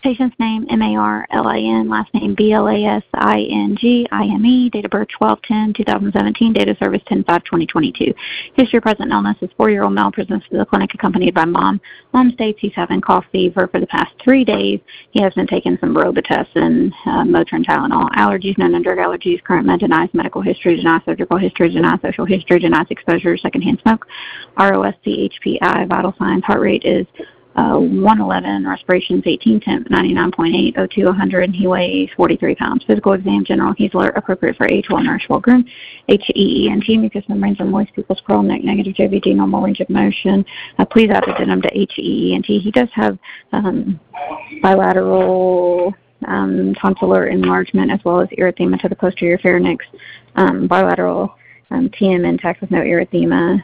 Patient's name, M-A-R-L-I-N, last name B-L-A-S-I-N-G-I-M-E, date of birth 12/10/2017, date of service 10/5/2022. History of present illness is 4-year-old male, presents to the clinic accompanied by mom. Mom states he's having cough, fever for the past 3 days. He has been taking some Robitussin, Motrin, Tylenol. Allergies, no known drug allergies. Current med denies medical history, denies surgical history, denies social history, denies exposure to secondhand smoke. ROSC, HPI, vital signs, heart rate is 111, respirations 18, temp 99.8, O2 100, he weighs 43 pounds. Physical exam, general, he's alert, appropriate for age, well nourished, well groomed. HEENT, mucous membranes are moist, pupils curl, neck negative, JVD, normal range of motion. Please add addendum to HEENT. He does have bilateral tonsillar enlargement as well as erythema to the posterior pharynx, bilateral TM intact with no erythema.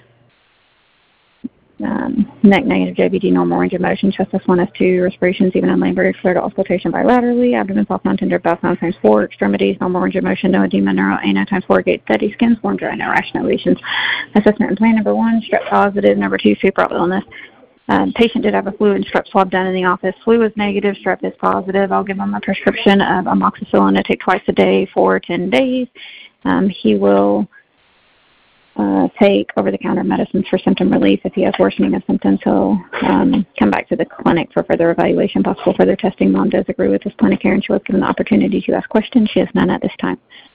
Neck negative, JVD, normal range of motion, chest S1, S2, respirations even in labor, clear to auscultation bilaterally, abdomen soft, non-tender, bowel sound times 4, extremities, normal range of motion, no edema, neuro, ANO times 4, gait steady, skin form dry, no rash, no lesions. Assessment and plan, number 1, strep positive, number 2, febrile illness. Patient did have a flu and strep swab done in the office. Flu is negative, strep is positive. I'll give him a prescription of amoxicillin to take twice a day for 10 days. He will take over-the-counter medicines for symptom relief. If he has worsening of symptoms, he'll come back to the clinic for further evaluation, possible further testing. Mom does agree with this plan of care, and she was given the opportunity to ask questions. She has none at this time.